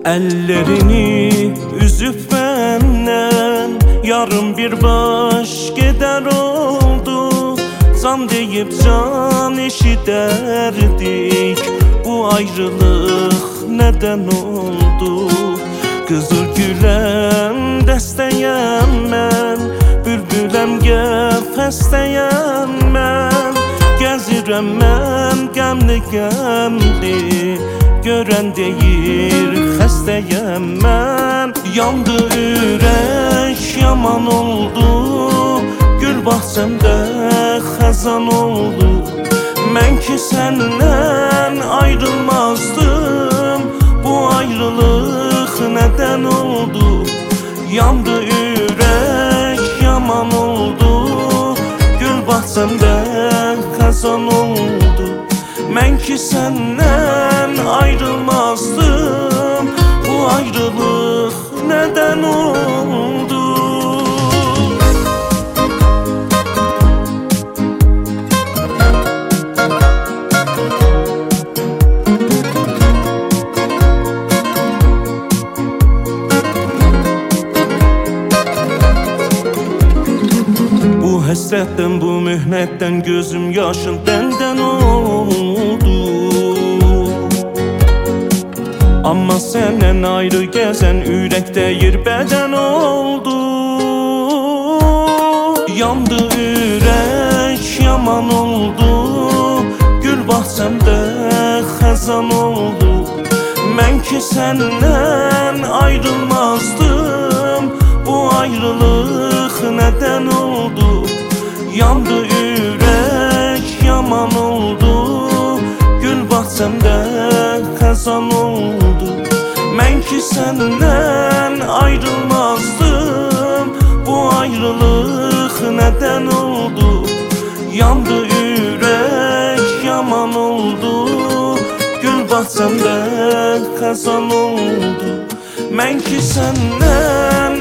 Ellerini üzüp benden yarın bir baş gider oldu. Can deyip can eşiderdik, bu ayrılık neden oldu? Kızıl gülem desteyem ben, bülbülem gefesteyem ben. Gezirem mən gəmli, görən deyir xəstəyəm mən. Yandı ürək, yaman oldu, gül bahçəmdə xəzan oldu. Mən ki səndən ayrılmazdım, bu ayrılıq nədən oldu? Yandı ürək, yaman oldu, gül bahçəmdə xəzan oldu. Mən ki səndən ayrılmazdım, bu ayrılıq nədən oldu? Bu həsrətdən, bu mühnətdən gözüm yaşın dəndən oldu. Amma səndən ayrı gəzən ürək deyir bədən oldu. Yandı ürək, yaman oldu, gül bahçəmdə xəzan oldu. Mən ki səndən ayrılmazdım, bu ayrılıq nədən oldu? Yandı ürək, yaman oldu, gül bahçəmdə xəzan oldu. Mən ki səndən ayrılmazdım, bu ayrılıq nədən oldu? Yandı ürək, yaman oldu, gül bahçəmdə xəzan oldu. Mən ki səndən